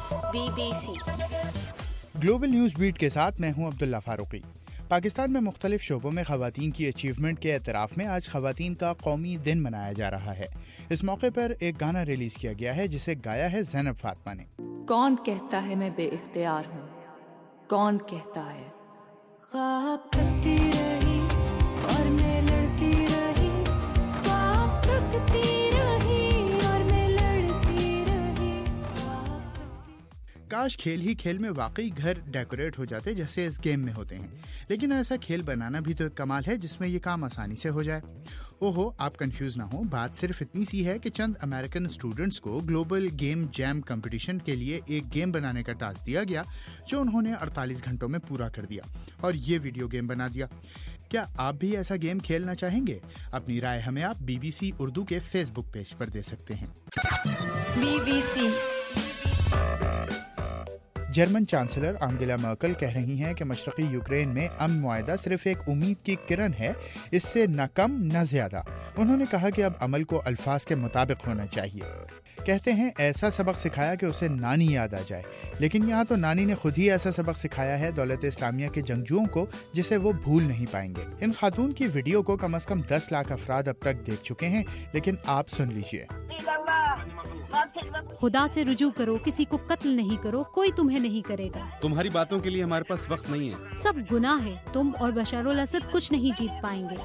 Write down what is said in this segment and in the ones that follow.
BBC global news beat के साथ मैं हूं अब्दुल्ला फारूकी। पाकिस्तान में मुख्तलिफ शोबों में ख़वातीन की अचीवमेंट के एतराफ़ में आज ख़वातीन का कौमी दिन मनाया जा रहा है। इस मौके पर एक गाना रिलीज़ किया गया है जिसे गाया है ज़ैनब फातिमा ने। कौन कहता है मैं बेइख्तियार हूँ, कौन कहता है ख्वाब तकती रही और मैं लड़ती रही, ख्वाब तकती रही और मैं लड़ती रही। काश खेल ही खेल में वाकई घर डेकोरेट हो जाते जैसे इस गेम में होते हैं, लेकिन ऐसा खेल बनाना भी तो एक कमाल है जिसमें ये काम आसानी से हो जाए। ओहो, आप कंफ्यूज ना हो, बात सिर्फ इतनी सी है कि चंद अमेरिकन स्टूडेंट्स को ग्लोबल गेम जैम कंपटीशन के लिए एक गेम बनाने का टास्क दिया गया जो उन्होंने 48 घंटों में पूरा कर दिया और ये वीडियो गेम बना दिया। क्या आप भी ऐसा गेम खेलना चाहेंगे? अपनी राय हमें आप BBC उर्दू के फेसबुक पेज पर दे सकते हैं। BBC German chancellor Angela Merkel कह रही हैं कि मशरक़ी यूक्रेन में अमन मुआहदा सिर्फ एक उम्मीद की किरण है, इससे न कम न ज़्यादा। उन्होंने कहा कि अब अमल को अल्फाज के मुताबिक होना चाहिए। कहते हैं ऐसा सबक सिखाया कि उसे नानी याद आ जाए, लेकिन यहाँ तो नानी ने खुद ही ऐसा सबक सिखाया है दौलत इस्लामिया के जंगजुओं को जिसे वो भूल नहीं पाएंगे। इन खातून की वीडियो को कम से कम 10 लाख अफराद अब तक देख चुके हैं, लेकिन आप सुन लीजिए। खुदा से रुजू करो, किसी को कत्ल नहीं करो, कोई तुम्हें नहीं करेगा। तुम्हारी बातों के लिए हमारे पास वक्त नहीं है। सब गुनाह है, तुम और बशारुल असद कुछ नहीं जीत पाएंगे।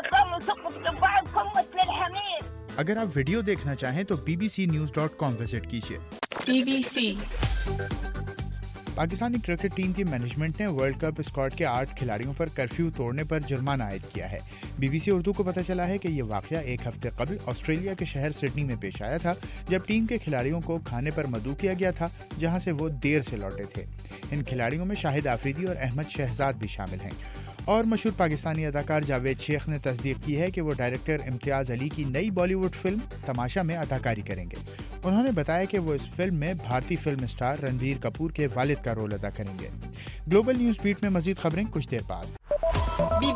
अगर आप वीडियो देखना चाहें तो bbcnews.com विजिट कीजिए। BBC पाकिस्तानी क्रिकेट टीम की मैनेजमेंट ने वर्ल्ड कप स्क्वाड के 8 खिलाड़ियों पर कर्फ्यू तोड़ने पर जुर्माना आयद किया है। BBC उर्दू को पता चला है कि ये वाकया एक हफ्ते कबल ऑस्ट्रेलिया के शहर सिडनी में पेश आया था, जब टीम के खिलाड़ियों को खाने पर मदऊ किया गया था जहां से वो देर से लौटे थे। इन खिलाड़ियों में शाहिद आफरीदी और अहमद शहजाद भी शामिल हैं। और मशहूर पाकिस्तानी अदाकार जावेद शेख ने तस्दीक की है कि वो डायरेक्टर इम्तियाज़ अली की नई बॉलीवुड फिल्म तमाशा में अदाकारी करेंगे। उन्होंने बताया कि वो इस फिल्म में भारतीय फिल्म स्टार रणबीर कपूर के वालिद का रोल अदा करेंगे। ग्लोबल न्यूज़ बीट में मज़ीद खबरें कुछ देर बाद।